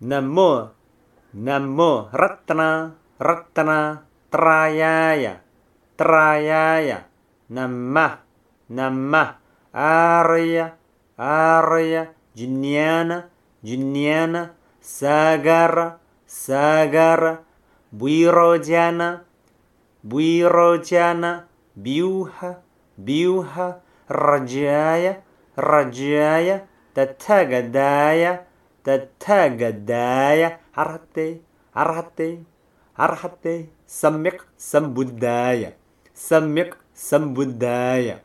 Namo, namo, ratna, ratna, trayaya, trayaya. Namah, namah, arya, arya, jinyana, jinyana, sagara, sagara, buirojana, buirojana, biuha, biuha, rajaya, rajaya, tatagadaya, tatagadaya, arhate, arhate, arhate, samyak sambuddhaya, samyak sambuddhaya.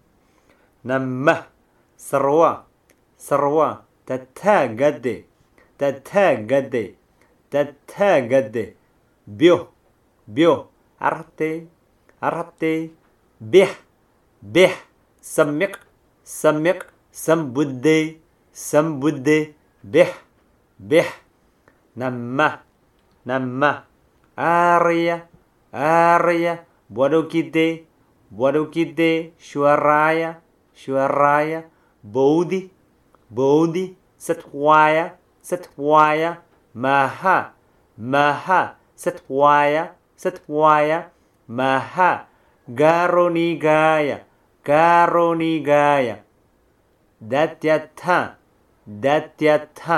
Namah, sarwa, sarwa, tatagade, tatagade, tatagade, byo, byo, arhate, arhate, bih, bih, samyak, samyak, sambuddhe, sambuddhe, bih, bih. Namah, namah, arya, arya, bodokite, bodokite, shwaraya, shwaraya, bodhi, bodhi, satwaya, satwaya, maha, maha, satwaya, satwaya, maha, garonigaya, garonigaya, datyatha, datyatha,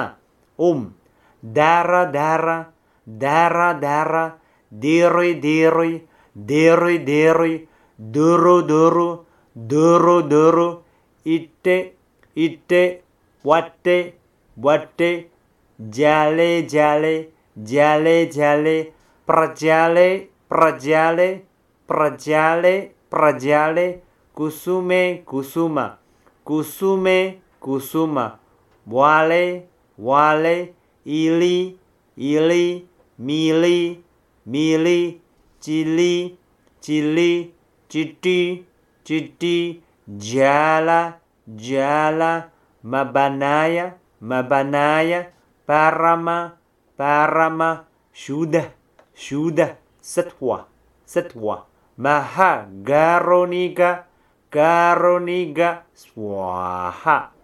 dara, dara, dara, dara, diri, diri, diri, diri, duru, duru, duru, duru, ite, ite, wate, wate, jale, jale, jale, jale, prajale, prajale, prajale, prajale, kusume, kusuma, kusume, kusuma, wale, wale, ili, ili, mili, mili, cili, cili, citi, citi, jala, jala, mabanaya, mabanaya, parama, parama, shuddha, shuddha, satwa, satwa, maha, garoniga, garoniga, swaha.